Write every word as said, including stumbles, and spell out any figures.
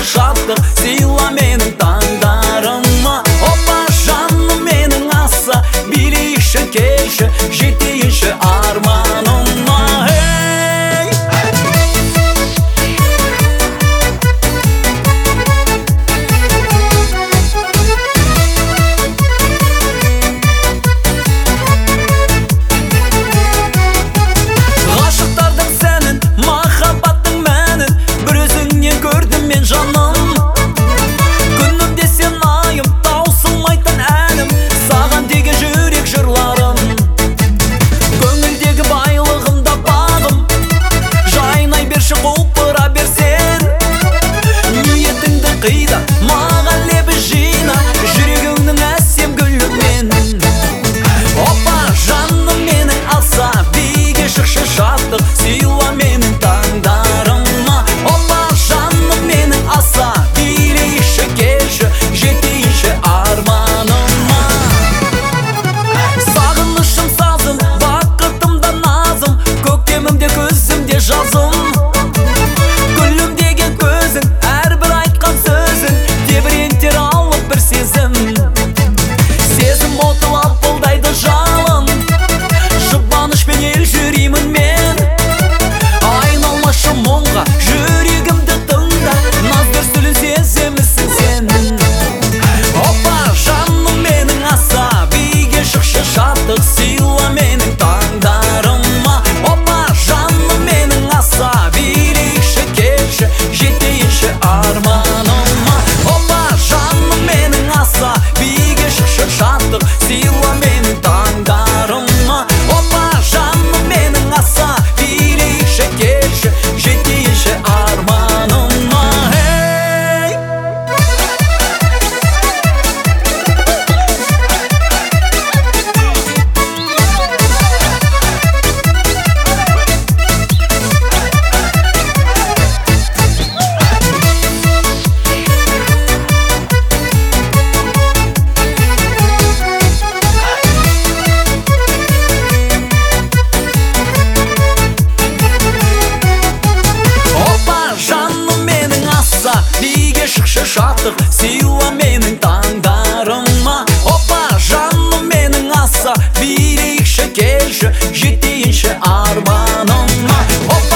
шықшы шаттық сыйла менің таңдарыма. Опа жаным менің аса билейші келші жетейші арманыма. Қида маған лебі жина жүрегіңнің әсем гүлімен. Опа жаным менің алса биге шықшы шаттық сыйла менің таңдарыма. Опа жаным менің алса билейші келші жетейші арманыма. Сағынышым сазым бақытымда назым көктемімде көзімде жазым. Сезім оты лапылдайды жалын жұбанышпен ел жүремін мен. Айналмашы мұңға жүрегімді тыңда назгүр сүлін сезімісің сен. Опа жаным менің аса биге шықшы шаттық сыйла менің таңдарыма. Опа жаным менің аса билейші келші жетейші арманыма. Опа жаным менің аса биге шықшы шаттық сыйла менің таңдарыма. Опа жаным менің аса билейші келші жетейші арманыма. Биге шықшы шаттық сыйла менің таңдарыма. Опа жаным менің аса билейші келші жетейші арманыма.